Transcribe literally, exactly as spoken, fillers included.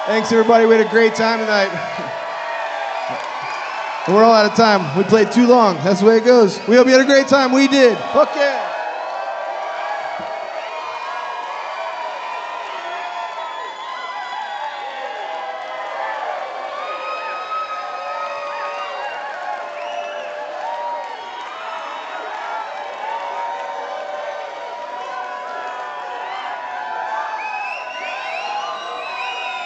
Thanks, everybody. We had a great time tonight. We're all out of time. We played too long. That's the way it goes. We hope you had a great time. We did. Fuck yeah.